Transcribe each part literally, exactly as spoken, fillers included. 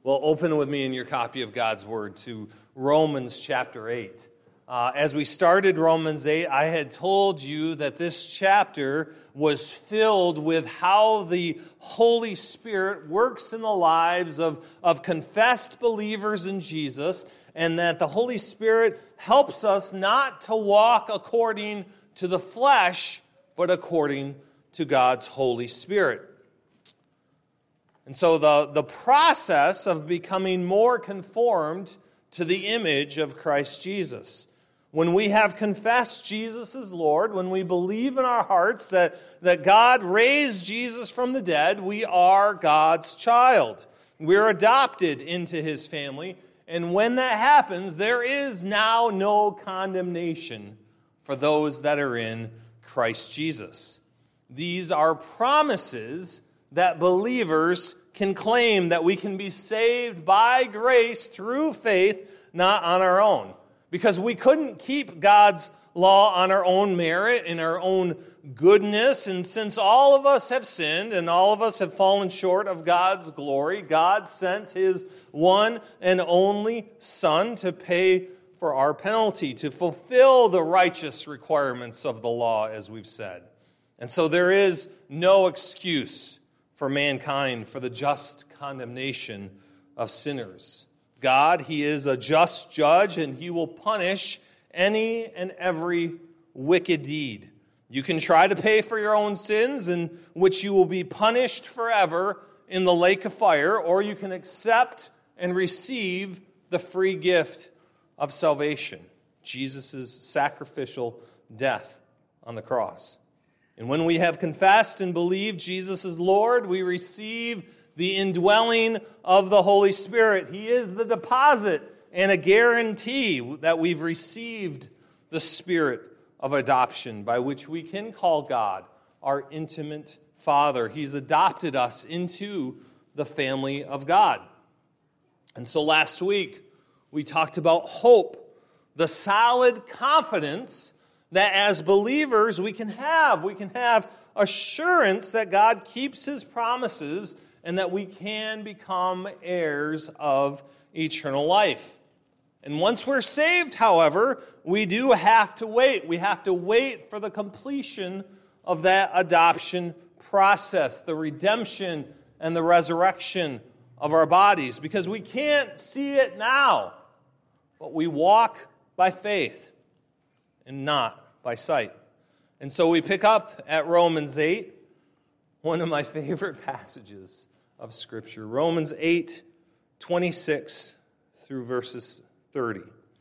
Well, open with me in your copy of God's Word to Romans chapter eight. Uh, as we started Romans eight, I had told you that this chapter was filled with how the Holy Spirit works in the lives of, of confessed believers in Jesus, and that the Holy Spirit helps us not to walk according to the flesh, but according to God's Holy Spirit. And so the, the process of becoming more conformed to the image of Christ Jesus. When we have confessed Jesus as Lord, when we believe in our hearts that, that God raised Jesus from the dead, we are God's child. We're adopted into His family. And when that happens, there is now no condemnation for those that are in Christ Jesus. These are promises that believers can claim, that we can be saved by grace through faith, not on our own. Because we couldn't keep God's law on our own merit, in our own goodness. And since all of us have sinned and all of us have fallen short of God's glory, God sent His one and only Son to pay for our penalty, to fulfill the righteous requirements of the law, as we've said. And so there is no excuse for mankind for the just condemnation of sinners. God, He is a just judge, and He will punish any and every wicked deed. You can try to pay for your own sins, in which you will be punished forever in the lake of fire, or you can accept and receive the free gift of salvation, Jesus' sacrificial death on the cross. And when we have confessed and believed Jesus is Lord, we receive the indwelling of the Holy Spirit. He is the deposit and a guarantee that we've received the Spirit of adoption, by which we can call God our intimate Father. He's adopted us into the family of God. And so last week, we talked about hope, the solid confidence that as believers we can have. We can have assurance that God keeps His promises and that we can become heirs of eternal life. And once we're saved, however, we do have to wait. We have to wait for the completion of that adoption process, the redemption and the resurrection of our bodies, because we can't see it now, but we walk by faith and not by sight. And so we pick up at Romans eight, one of my favorite passages of Scripture. Romans eight, twenty-six through verses thirty.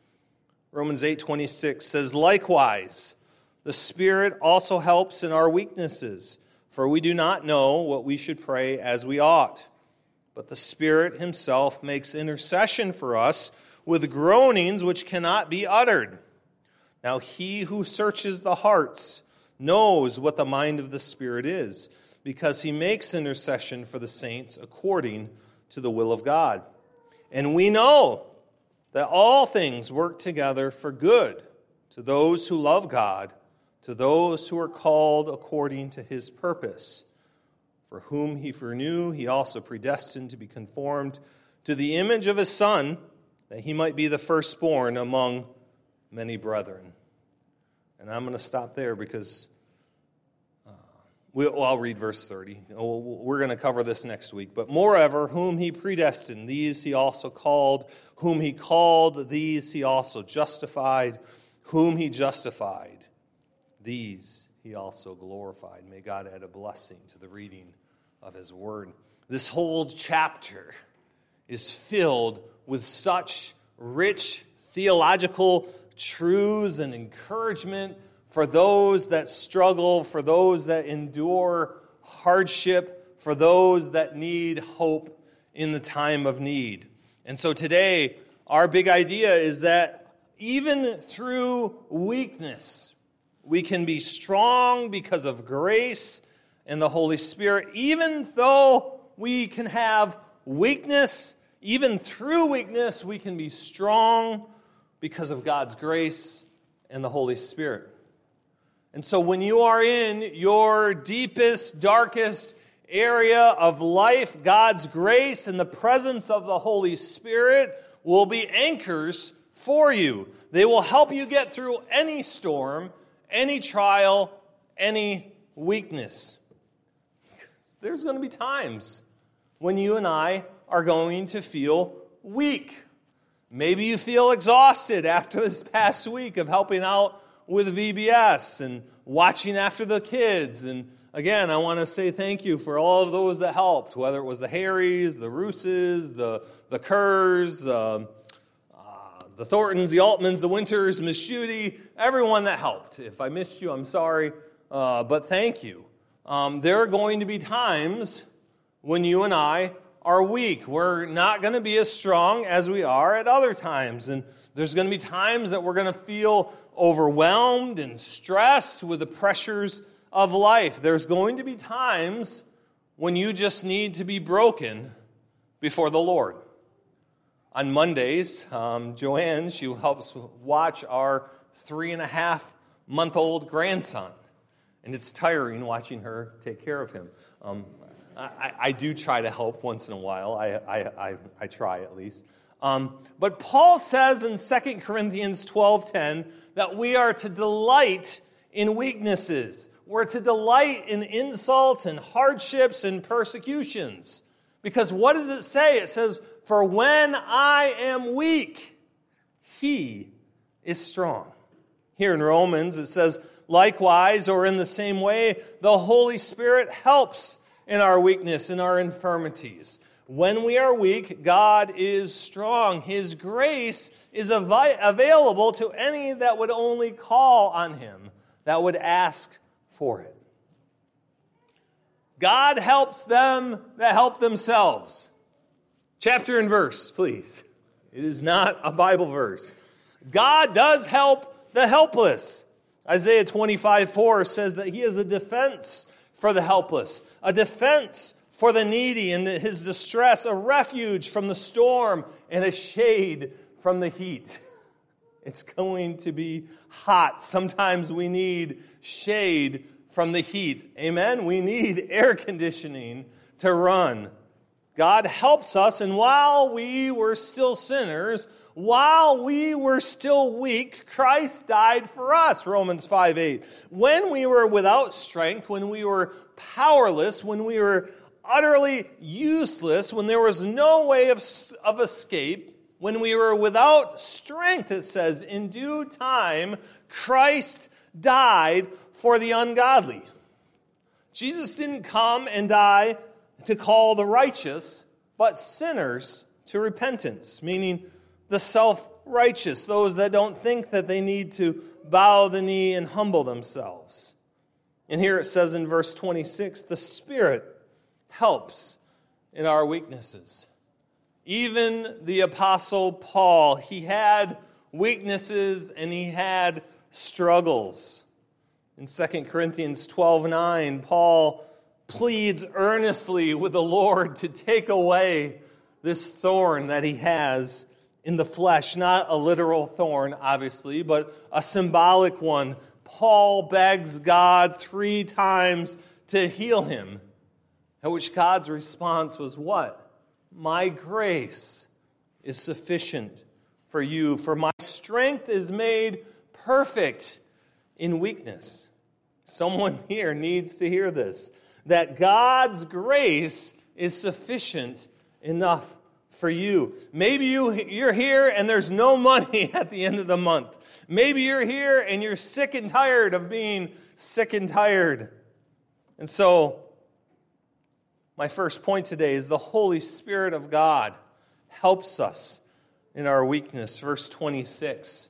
Romans eight, twenty-six says, "Likewise, the Spirit also helps in our weaknesses, for we do not know what we should pray as we ought. But the Spirit Himself makes intercession for us with groanings which cannot be uttered. Now He who searches the hearts knows what the mind of the Spirit is, because He makes intercession for the saints according to the will of God. And we know that all things work together for good to those who love God, to those who are called according to His purpose. For whom He foreknew, He also predestined to be conformed to the image of His Son, that He might be the firstborn among many brethren." And I'm going to stop there because uh, we, well, I'll read verse thirty. We're going to cover this next week. "But moreover, whom He predestined, these He also called. Whom He called, these He also justified. Whom He justified, these He also glorified." May God add a blessing to the reading of His Word. This whole chapter is filled with such rich theological truths and encouragement for those that struggle, for those that endure hardship, for those that need hope in the time of need. And so today, our big idea is that even through weakness, we can be strong because of grace and the Holy Spirit. Even though we can have weakness, even through weakness, we can be strong because of God's grace and the Holy Spirit. And so when you are in your deepest, darkest area of life, God's grace and the presence of the Holy Spirit will be anchors for you. They will help you get through any storm, any trial, any weakness. There's going to be times when you and I are going to feel weak. Maybe you feel exhausted after this past week of helping out with V B S and watching after the kids. And again, I want to say thank you for all of those that helped, whether it was the Harrys, the Rooses, the, the Kerrs, uh, uh, the Thorntons, the Altmans, the Winters, Miss Schutte, everyone that helped. If I missed you, I'm sorry, uh, but thank you. Um, there are going to be times when you and I are weak. We're not going to be as strong as we are at other times. And there's going to be times that we're going to feel overwhelmed and stressed with the pressures of life. There's going to be times when you just need to be broken before the Lord. On Mondays, um, Joanne, she helps watch our three and a half month old grandson. And it's tiring watching her take care of him. Um, I, I do try to help once in a while. I, I, I, I try at least. Um, but Paul says in Second Corinthians twelve ten that we are to delight in weaknesses. We're to delight in insults and hardships and persecutions. Because what does it say? It says, "For when I am weak, he is strong." Here in Romans it says, "Likewise, or in the same way, the Holy Spirit helps in our weakness, in our infirmities." When we are weak, God is strong. His grace is av- available to any that would only call on Him, that would ask for it. God helps them that help themselves. Chapter and verse, please. It is not a Bible verse. God does help the helpless. Isaiah twenty-five four says that He is a defense for the helpless, a defense for the needy in his distress, a refuge from the storm, and a shade from the heat. It's going to be hot. Sometimes we need shade from the heat. Amen? We need air conditioning to run. God helps us, and while we were still sinners, while we were still weak, Christ died for us, Romans five eight. When we were without strength, when we were powerless, when we were utterly useless, when there was no way of, of escape, when we were without strength, it says, in due time, Christ died for the ungodly. Jesus didn't come and die to call the righteous, but sinners to repentance, meaning the self-righteous, those that don't think that they need to bow the knee and humble themselves. And here it says in verse twenty-six, the Spirit helps in our weaknesses. Even the Apostle Paul, he had weaknesses and he had struggles. In Second Corinthians twelve nine, Paul pleads earnestly with the Lord to take away this thorn that he has in the flesh. Not a literal thorn, obviously, but a symbolic one. Paul begs God three times to heal him. At which God's response was what? My grace is sufficient for you, for my strength is made perfect in weakness. Someone here needs to hear this, that God's grace is sufficient enough for you. Maybe you, you're here and there's no money at the end of the month. Maybe you're here and you're sick and tired of being sick and tired. And so, my first point today is the Holy Spirit of God helps us in our weakness. Verse twenty-six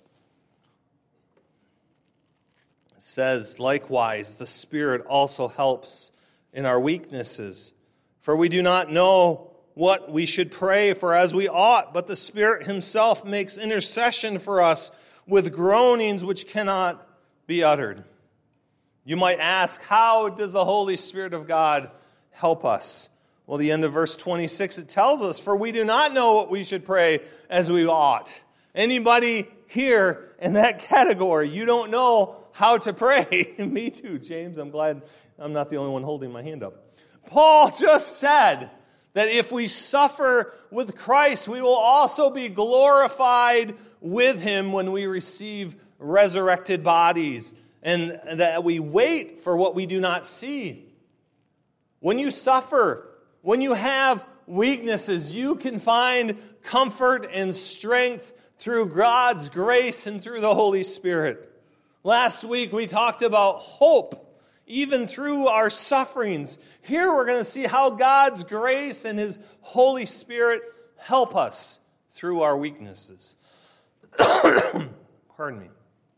says, likewise, the Spirit also helps in our weaknesses. For we do not know what we should pray for as we ought, but the Spirit Himself makes intercession for us with groanings which cannot be uttered. You might ask, how does the Holy Spirit of God help us? Well, the end of verse twenty-six, it tells us, for we do not know what we should pray as we ought. Anybody here in that category, you don't know how to pray? Me too, James. I'm glad I'm not the only one holding my hand up. Paul just said that if we suffer with Christ, we will also be glorified with him when we receive resurrected bodies, and that we wait for what we do not see. When you suffer, when you have weaknesses, you can find comfort and strength through God's grace and through the Holy Spirit. Last week we talked about hope, even through our sufferings. Here we're going to see how God's grace and his Holy Spirit help us through our weaknesses. Pardon me.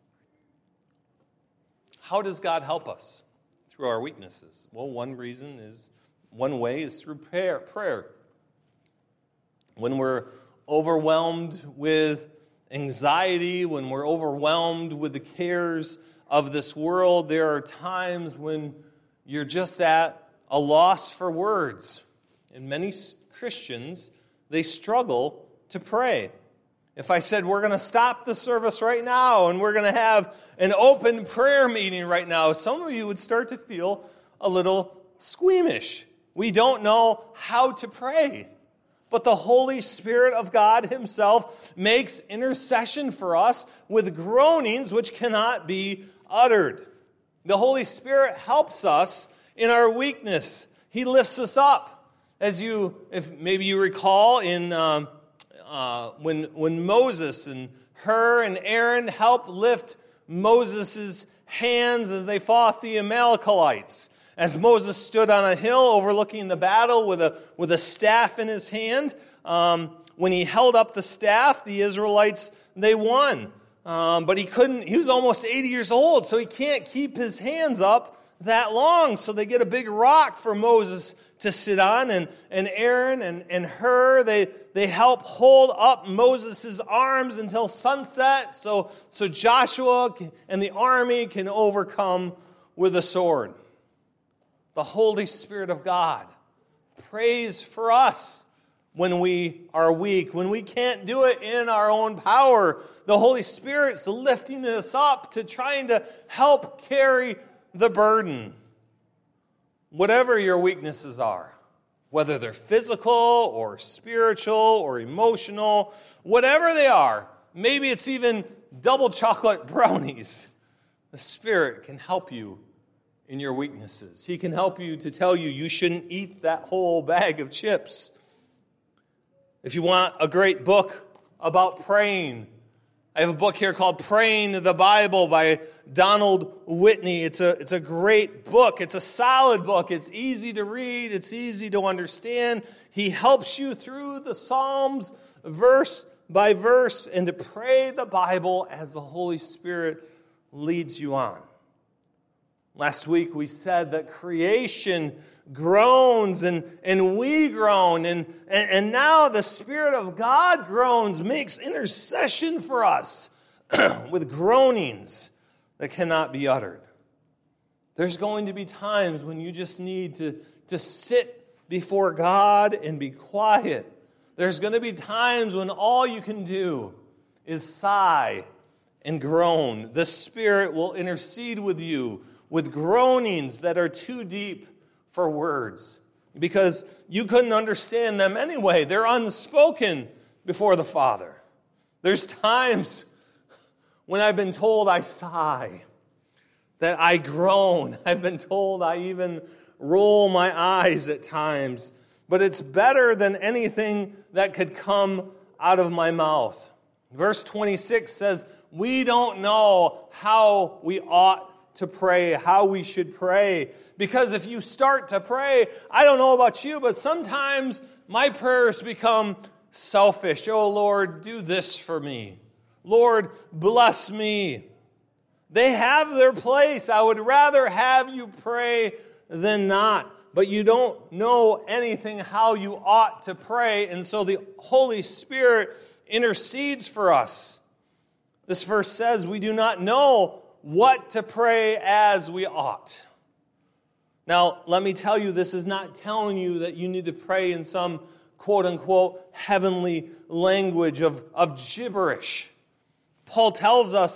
How does God help us through our weaknesses? Well, one reason is, one way is through prayer. prayer. When we're overwhelmed with anxiety, when we're overwhelmed with the cares of this world, there are times when you're just at a loss for words. And many Christians, they struggle to pray. If I said we're going to stop the service right now and we're going to have an open prayer meeting right now, some of you would start to feel a little squeamish. We don't know how to pray. But the Holy Spirit of God himself makes intercession for us with groanings which cannot be uttered. The Holy Spirit helps us in our weakness. He lifts us up. As you, if maybe you recall in um, uh, when when Moses and Hur and Aaron helped lift Moses' hands as they fought the Amalekites. As Moses stood on a hill overlooking the battle with a with a staff in his hand, um, when he held up the staff, the Israelites, they won. Um, but he couldn't, he was almost eighty years old, so he can't keep his hands up that long. So they get a big rock for Moses to sit on, and, and Aaron and, and Hur, they, they help hold up Moses' arms until sunset, so, so Joshua and the army can overcome with a sword. The Holy Spirit of God prays for us when we are weak, when we can't do it in our own power. The Holy Spirit's lifting us up to trying to help carry the burden. Whatever your weaknesses are, whether they're physical or spiritual or emotional, whatever they are, maybe it's even double chocolate brownies, the Spirit can help you in your weaknesses. He can help you to tell you you shouldn't eat that whole bag of chips. If you want a great book about praying, I have a book here called Praying the Bible by Donald Whitney. It's a, it's a great book. It's a solid book. It's easy to read. It's easy to understand. He helps you through the Psalms verse by verse and to pray the Bible as the Holy Spirit leads you on. Last week we said that creation groans and, and we groan, and, and, and now the Spirit of God groans, makes intercession for us with groanings that cannot be uttered. There's going to be times when you just need to, to sit before God and be quiet. There's going to be times when all you can do is sigh and groan. The Spirit will intercede with you with groanings that are too deep for words, because you couldn't understand them anyway. They're unspoken before the Father. There's times when I've been told I sigh, that I groan. I've been told I even roll my eyes at times. But it's better than anything that could come out of my mouth. Verse twenty-six says, we don't know how we ought to pray, how we should pray. Because if you start to pray, I don't know about you, but sometimes my prayers become selfish. Oh, Lord, do this for me. Lord, bless me. They have their place. I would rather have you pray than not. But you don't know anything how you ought to pray, and so the Holy Spirit intercedes for us. This verse says we do not know what to pray as we ought. Now, let me tell you, this is not telling you that you need to pray in some quote-unquote heavenly language of, of gibberish. Paul tells us in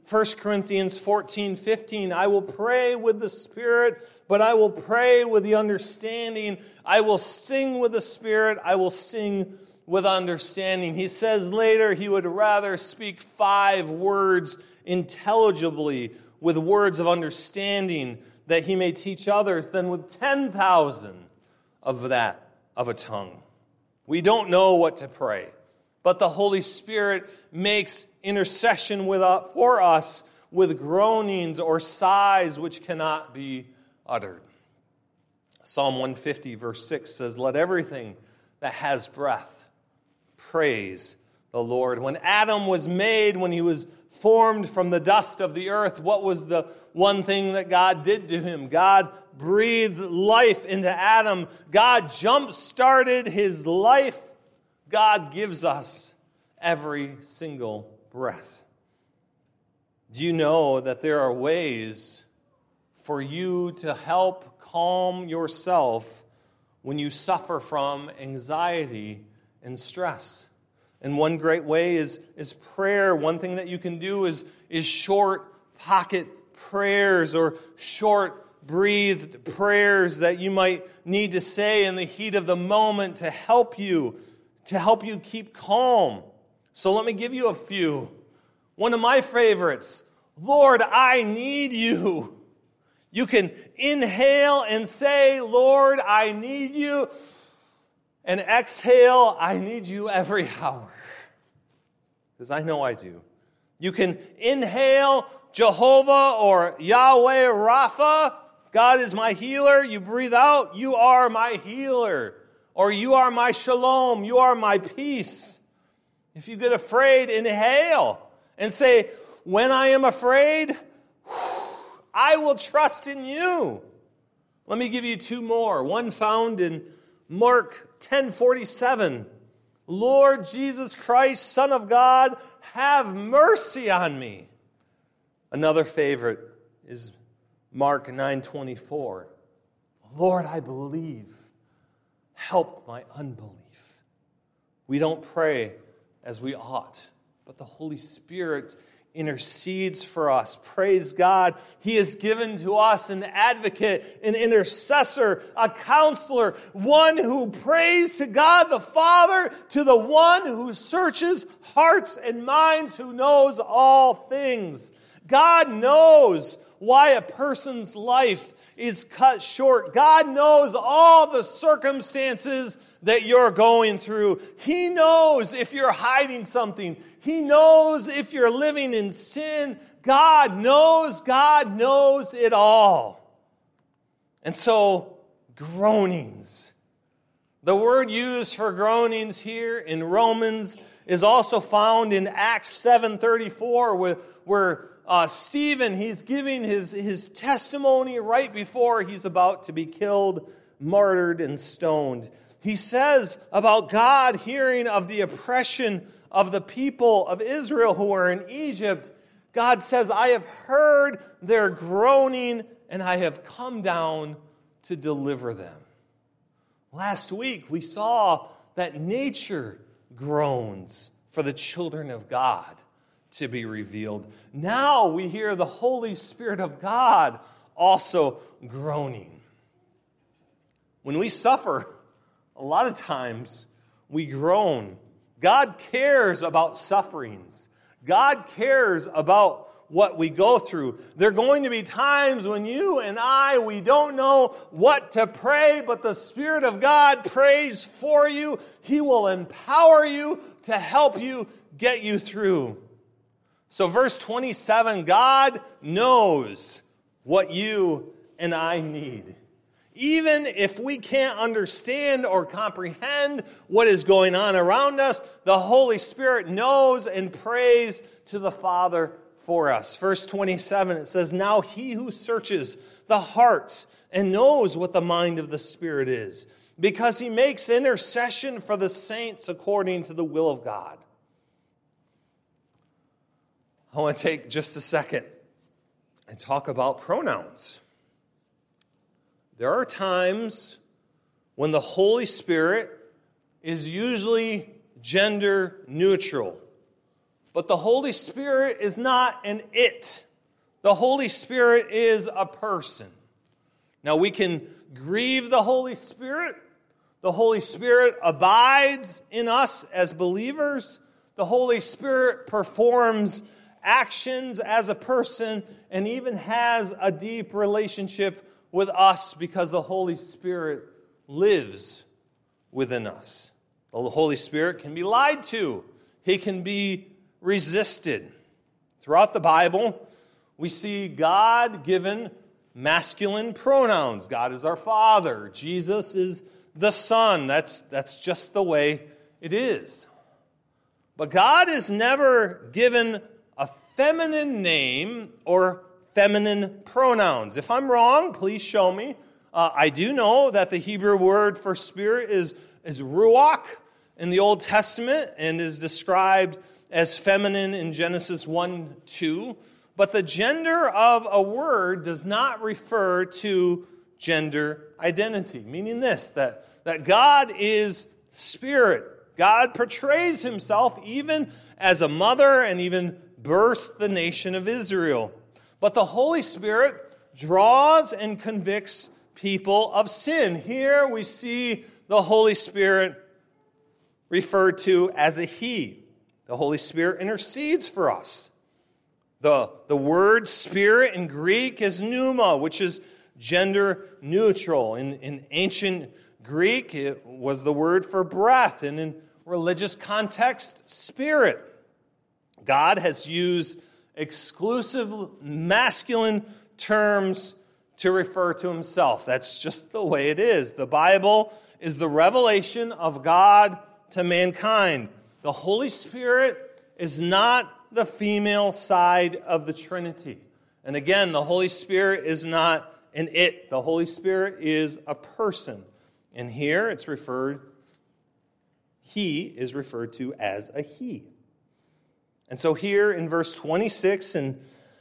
First Corinthians fourteen fifteen, I will pray with the Spirit, but I will pray with the understanding. I will sing with the Spirit, I will sing with understanding. He says later he would rather speak five words intelligibly with words of understanding that he may teach others than with ten thousand of that of a tongue. We don't know what to pray, but the Holy Spirit makes intercession with, uh, for us with groanings or sighs which cannot be uttered. Psalm one fifty verse six says, let everything that has breath praise the Lord. When Adam was made, when he was formed from the dust of the earth, what was the one thing that God did to him? God breathed life into Adam. God jump-started his life. God gives us every single breath. Do you know that there are ways for you to help calm yourself when you suffer from anxiety and stress? And one great way is, is prayer. One thing that you can do is, is short pocket prayers or short breathed prayers that you might need to say in the heat of the moment to help you, to help you keep calm. So let me give you a few. One of my favorites, Lord, I need you. You can inhale and say, Lord, I need you. And exhale, I need you every hour. Because I know I do. You can inhale Jehovah or Yahweh Rapha. God is my healer. You breathe out, you are my healer. Or you are my shalom. You are my peace. If you get afraid, inhale and say, when I am afraid, I will trust in you. Let me give you two more. One found in Mark ten forty-seven. Lord Jesus Christ, Son of God, have mercy on me. Another favorite is Mark nine twenty-four. Lord, I believe. Help my unbelief. We don't pray as we ought, but the Holy Spirit intercedes for us. Praise God. He has given to us an advocate, an intercessor, a counselor, one who prays to God the Father, to the one who searches hearts and minds, who knows all things. God knows why a person's life is cut short. God knows all the circumstances that you're going through. He knows if you're hiding something. He knows if you're living in sin. God knows, God knows it all. And so, groanings. The word used for groanings here in Romans is also found in Acts seven thirty-four, where, where uh, Stephen, he's giving his, his testimony right before he's about to be killed, martyred, and stoned. He says about God hearing of the oppression of the people of Israel who are in Egypt. God says, I have heard their groaning and I have come down to deliver them. Last week we saw that nature groans for the children of God to be revealed. Now we hear the Holy Spirit of God also groaning. When we suffer, a lot of times we groan. God cares about sufferings. God cares about what we go through. There are going to be times when you and I, we don't know what to pray, but the Spirit of God prays for you. He will empower you to help you get you through. So verse twenty-seven, God knows what you and I need. Even if we can't understand or comprehend what is going on around us, the Holy Spirit knows and prays to the Father for us. Verse twenty-seven, it says, now he who searches the hearts and knows what the mind of the Spirit is, because he makes intercession for the saints according to the will of God. I want to take just a second and talk about pronouns. There are times when the Holy Spirit is usually gender neutral. But the Holy Spirit is not an it. The Holy Spirit is a person. Now we can grieve the Holy Spirit. The Holy Spirit abides in us as believers. The Holy Spirit performs actions as a person and even has a deep relationship with us because the Holy Spirit lives within us. The Holy Spirit can be lied to. He can be resisted. Throughout the Bible, we see God-given masculine pronouns. God is our Father. Jesus is the Son. That's, that's just the way it is. But God is never given a feminine name or feminine pronouns. If I'm wrong, please show me. Uh, I do know that the Hebrew word for spirit is, is ruach in the Old Testament and is described as feminine in Genesis one two. But the gender of a word does not refer to gender identity, meaning this, that, that God is spirit. God portrays himself even as a mother and even births the nation of Israel. But the Holy Spirit draws and convicts people of sin. Here we see the Holy Spirit referred to as a he. The Holy Spirit intercedes for us. The, the word spirit in Greek is pneuma, which is gender neutral. In, in ancient Greek, it was the word for breath, and in religious context, spirit. God has used exclusive masculine terms to refer to himself. That's just the way it is. The Bible is the revelation of God to mankind. The Holy Spirit is not the female side of the Trinity. And again, the Holy Spirit is not an it. The Holy Spirit is a person. And here it's referred, he is referred to as a he. And so here in verse twenty-six and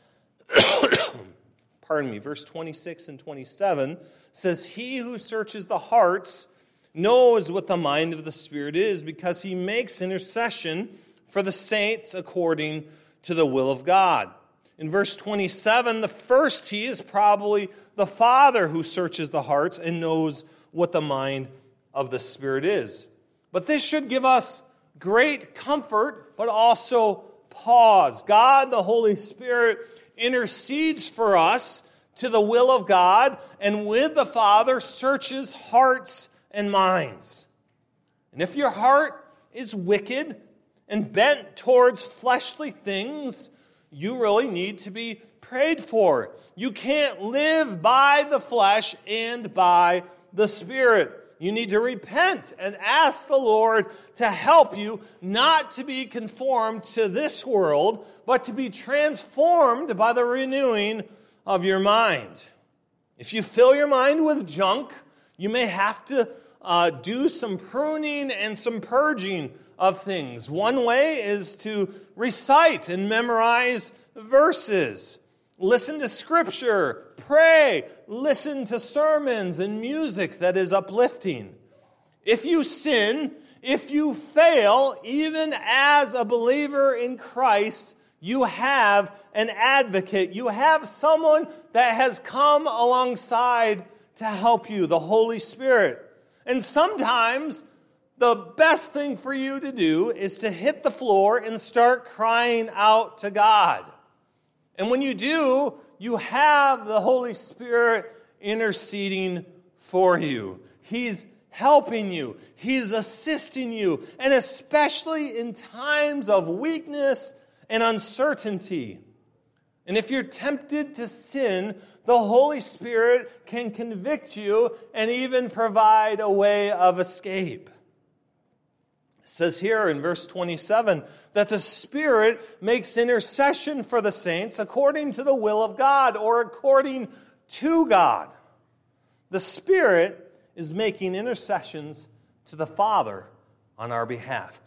pardon me, verse twenty-six and twenty-seven says, "He who searches the hearts knows what the mind of the Spirit is, because he makes intercession for the saints according to the will of God." In verse twenty-seven, the first he is probably the Father who searches the hearts and knows what the mind of the Spirit is. But this should give us great comfort, but also pause. God, the Holy Spirit, intercedes for us to the will of God, and with the Father searches hearts and minds. And if your heart is wicked and bent towards fleshly things, you really need to be prayed for. You can't live by the flesh and by the Spirit. You need to repent and ask the Lord to help you not to be conformed to this world, but to be transformed by the renewing of your mind. If you fill your mind with junk, you may have to uh, do some pruning and some purging of things. One way is to recite and memorize verses. Listen to Scripture, pray, listen to sermons and music that is uplifting. If you sin, if you fail, even as a believer in Christ, you have an advocate. You have someone that has come alongside to help you, the Holy Spirit. And sometimes the best thing for you to do is to hit the floor and start crying out to God. And when you do, you have the Holy Spirit interceding for you. He's helping you. He's assisting you. And especially in times of weakness and uncertainty. And if you're tempted to sin, the Holy Spirit can convict you and even provide a way of escape. It says here in verse twenty-seven that the Spirit makes intercession for the saints according to the will of God, or according to God. The Spirit is making intercessions to the Father on our behalf.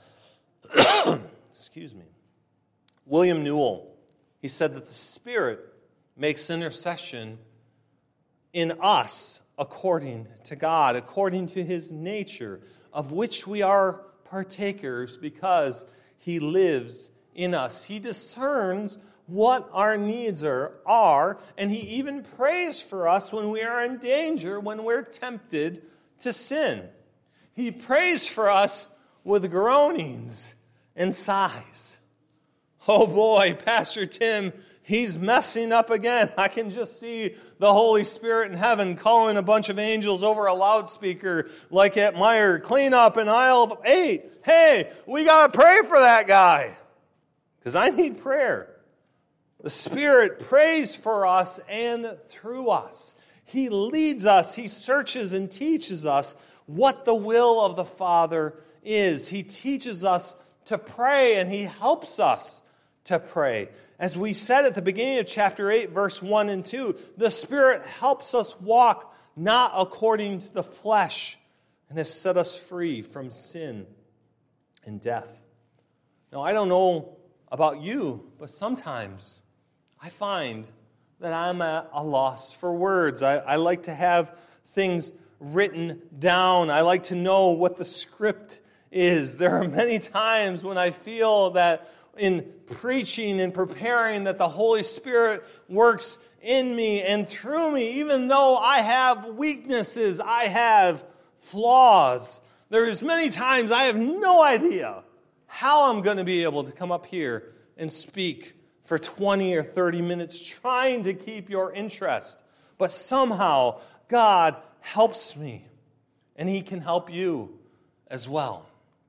Excuse me. William Newell, he said that the Spirit makes intercession in us according to God, according to His nature, of which we are partakers because He lives in us. He discerns what our needs are, are, and He even prays for us when we are in danger, when we're tempted to sin. He prays for us with groanings and sighs. Oh boy, Pastor Tim, he's messing up again. I can just see the Holy Spirit in heaven calling a bunch of angels over a loudspeaker like at Meyer, clean up in aisle eight. Hey, we got to pray for that guy because I need prayer. The Spirit prays for us and through us. He leads us. He searches and teaches us what the will of the Father is. He teaches us to pray, and He helps us to pray. As we said at the beginning of chapter eight, verse one and two, the Spirit helps us walk not according to the flesh and has set us free from sin and death. Now, I don't know about you, but sometimes I find that I'm at a loss for words. I, I like to have things written down. I like to know what the script is. There are many times when I feel that in preaching and preparing that the Holy Spirit works in me and through me, even though I have weaknesses, I have flaws. There's many times I have no idea how I'm going to be able to come up here and speak for twenty or thirty minutes trying to keep your interest. But somehow God helps me, and He can help you as well.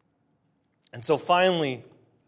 And so finally,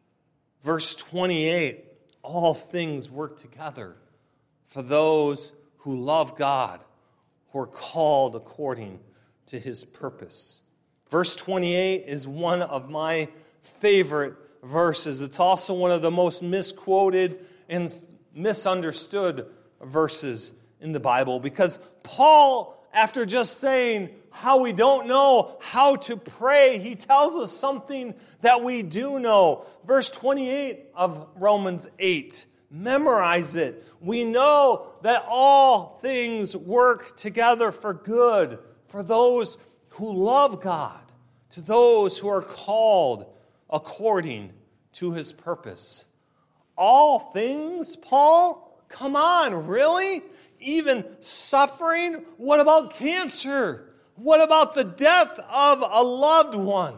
verse twenty-eight, all things work together for those who love God, who are called according to His purpose. Verse twenty-eight is one of my favorite verses. It's also one of the most misquoted and misunderstood verses in the Bible, because Paul, after just saying how we don't know how to pray, he tells us something that we do know. Verse twenty-eight of Romans eight. Memorize it. We know that all things work together for good for those who love God, to those who are called according to His purpose. All things, Paul? Come on, really? Even suffering? What about cancer? What about the death of a loved one?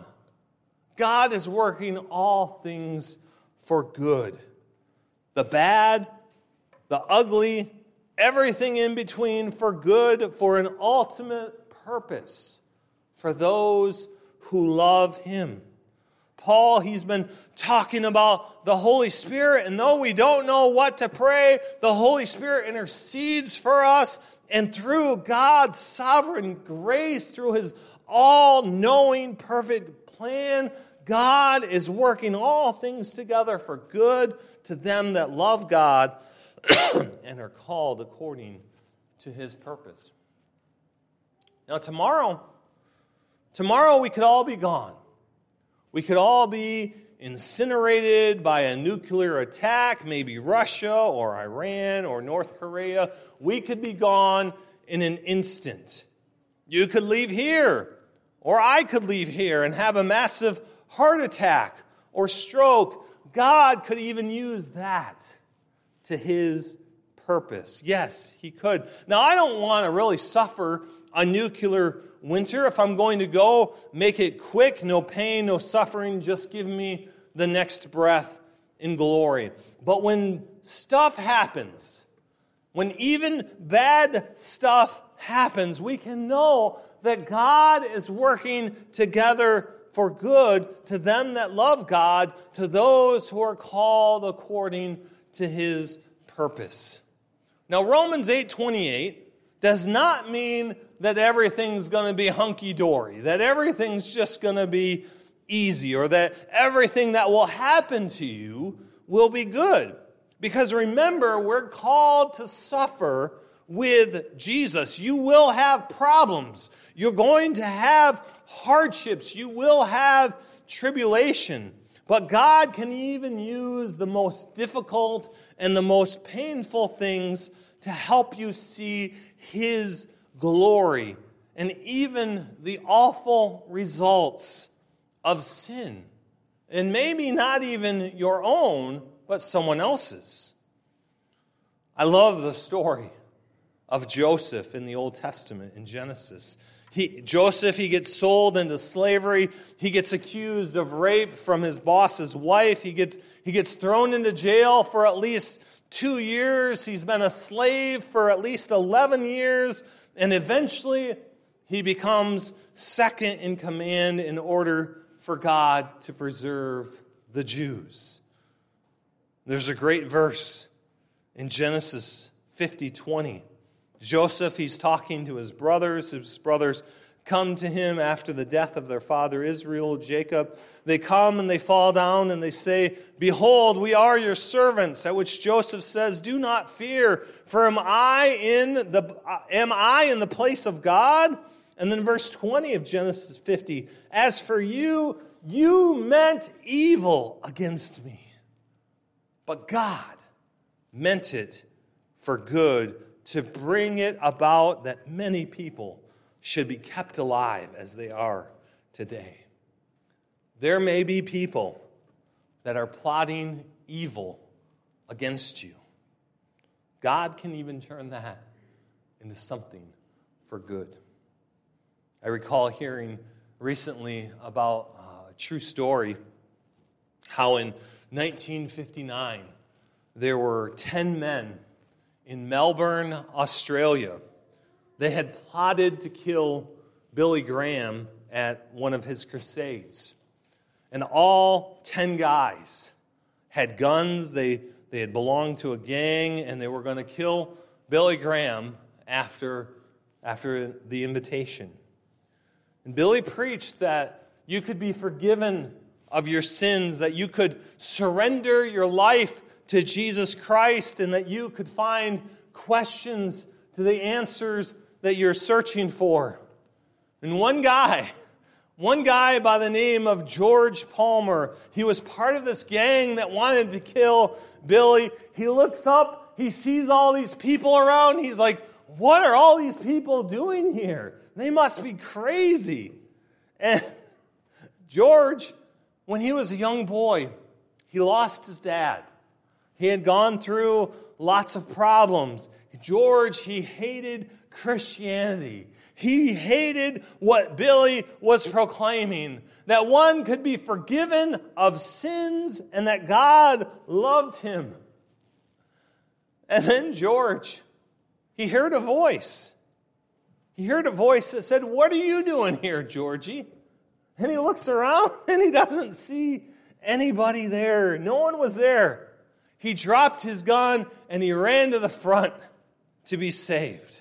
God is working all things for good. The bad, the ugly, everything in between for good, for an ultimate purpose for those who love Him. Paul, he's been talking about the Holy Spirit, and though we don't know what to pray, the Holy Spirit intercedes for us, and through God's sovereign grace, through His all-knowing, perfect plan, God is working all things together for good to them that love God and are called according to His purpose. Now tomorrow, tomorrow we could all be gone. We could all be incinerated by a nuclear attack, maybe Russia or Iran or North Korea. We could be gone in an instant. You could leave here, or I could leave here and have a massive heart attack or stroke. God could even use that to His purpose. Yes, He could. Now, I don't want to really suffer a nuclear winter. If I'm going to go, make it quick, no pain, no suffering, just give me the next breath in glory. But when stuff happens, when even bad stuff happens, we can know that God is working together for good to them that love God, to those who are called according to His purpose. Now, Romans eight twenty-eight does not mean that everything's going to be hunky-dory, that everything's just going to be easy, or that everything that will happen to you will be good. Because remember, we're called to suffer with Jesus. You will have problems. You're going to have hardships. You will have tribulation. But God can even use the most difficult and the most painful things to help you see His glory and even the awful results of sin. and maybe not even your own, but someone else's. I love the story of Joseph in the Old Testament in Genesis. He, Joseph, he gets sold into slavery. He gets accused of rape from his boss's wife. He gets, he gets thrown into jail for at least two years. He's been a slave for at least eleven years. And eventually, he becomes second in command in order for God to preserve the Jews. There's a great verse in Genesis fifty twenty. Joseph, he's talking to his brothers. His brothers come to him after the death of their father Israel, Jacob. They come and they fall down and they say, "Behold, we are your servants." At which Joseph says, "Do not fear, for am I in the am I in the place of God?" And then verse twenty of Genesis fifty, "As for you, you meant evil against me, but God meant it for good, to bring it about that many people should be kept alive as they are today." There may be people that are plotting evil against you. God can even turn that into something for good. I recall hearing recently about a true story, how in nineteen fifty-nine there were ten men in Melbourne, Australia. They had plotted to kill Billy Graham at one of his crusades. And all ten guys had guns. They, they had belonged to a gang, and they were going to kill Billy Graham after, after the invitation. And Billy preached that you could be forgiven of your sins, that you could surrender your life to Jesus Christ, and that you could find questions to the answers that you're searching for. And one guy, one guy by the name of George Palmer, he was part of this gang that wanted to kill Billy. He looks up, he sees all these people around, he's like, "What are all these people doing here? They must be crazy." And George, when he was a young boy, he lost his dad. He had gone through lots of problems. George, he hated Christianity. He hated what Billy was proclaiming, that one could be forgiven of sins and that God loved him. And then George, he heard a voice. He heard a voice that said, "What are you doing here, Georgie?" And he looks around and he doesn't see anybody there. No one was there. He dropped his gun and he ran to the front to be saved.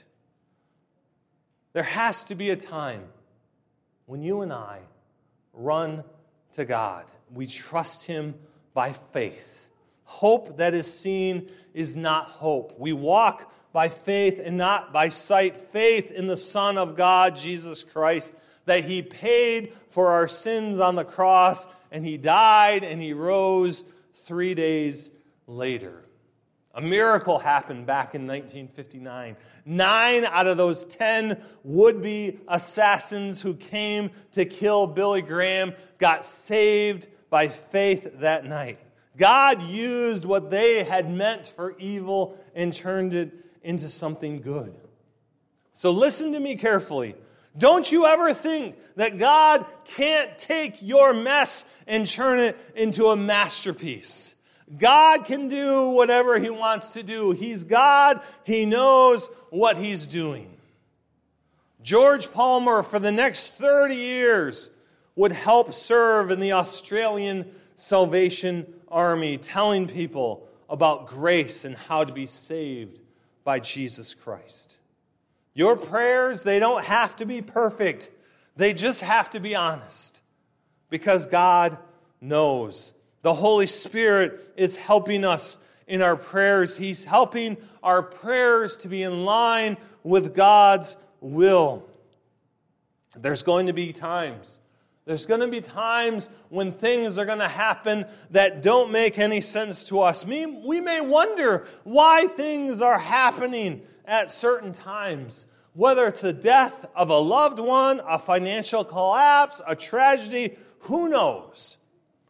There has to be a time when you and I run to God. We trust Him by faith. Hope that is seen is not hope. We walk by faith and not by sight. Faith in the Son of God, Jesus Christ, that He paid for our sins on the cross, and He died and He rose three days later. A miracle happened back in nineteen fifty-nine. Nine out of those ten would-be assassins who came to kill Billy Graham got saved by faith that night. God used what they had meant for evil and turned it into something good. So listen to me carefully. Don't you ever think that God can't take your mess and turn it into a masterpiece. God can do whatever He wants to do. He's God. He knows what He's doing. George Palmer, for the next thirty years, would help serve in the Australian Salvation Army, telling people about grace and how to be saved by Jesus Christ. Your prayers, they don't have to be perfect. They just have to be honest, because God knows. The Holy Spirit is helping us in our prayers. He's helping our prayers to be in line with God's will. There's going to be times. There's going to be times when things are going to happen that don't make any sense to us. We may wonder why things are happening at certain times. Whether it's the death of a loved one, a financial collapse, a tragedy, who knows?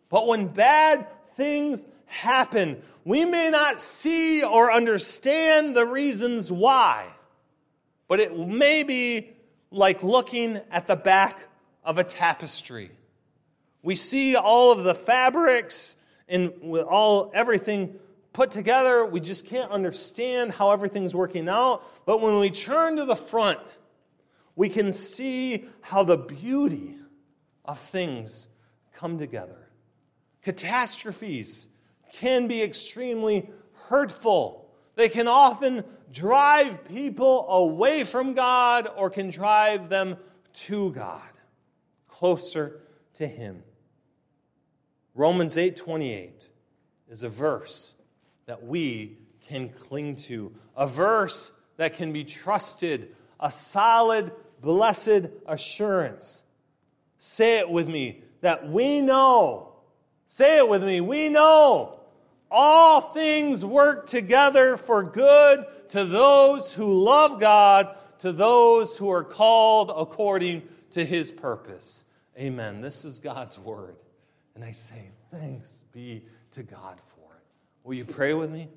But when bad things happen, we may not see or understand the reasons why. But it may be like looking at the back of a tapestry. We see all of the fabrics and with all everything put together. We just can't understand how everything's working out. But when we turn to the front, we can see how the beauty of things come together. Catastrophes can be extremely hurtful. They can often drive people away from God or can drive them to God, closer to Him. Romans eight twenty-eight is a verse that we can cling to, a verse that can be trusted, a solid, blessed assurance. Say it with me, that we know, say it with me, we know all things work together for good to those who love God, to those who are called according to His purpose. Amen. This is God's word. And I say thanks be to God for it. Will you pray with me?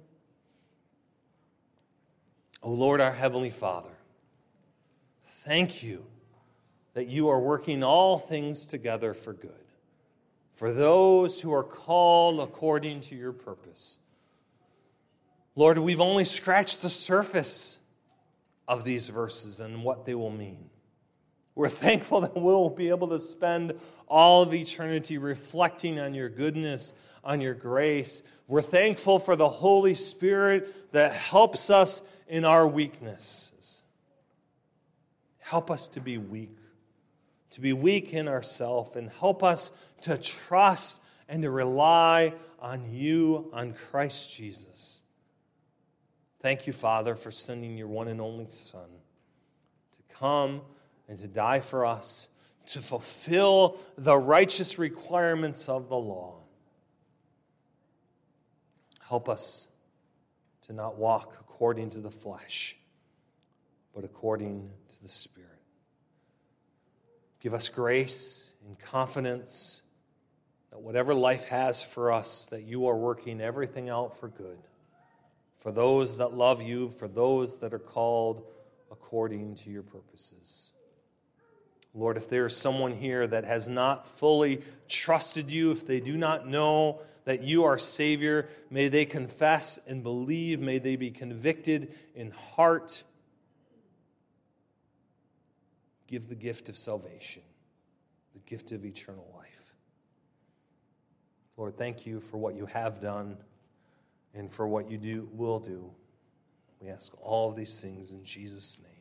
O Lord, our Heavenly Father, thank you that you are working all things together for good, for those who are called according to your purpose. Lord, we've only scratched the surface of these verses and what they will mean. We're thankful that we'll be able to spend all of eternity reflecting on your goodness, on your grace. We're thankful for the Holy Spirit that helps us in our weaknesses. Help us to be weak, to be weak in ourselves, and help us to trust and to rely on you, on Christ Jesus. Thank you, Father, for sending your one and only Son to come and to die for us, to fulfill the righteous requirements of the law. Help us to not walk according to the flesh, but according to the Spirit. Give us grace and confidence that whatever life has for us, that you are working everything out for good, for those that love you, for those that are called according to your purposes. Lord, if there is someone here that has not fully trusted you, if they do not know that you are Savior, may they confess and believe, may they be convicted in heart. Give the gift of salvation, the gift of eternal life. Lord, thank you for what you have done and for what you do will do. We ask all of these things in Jesus' name.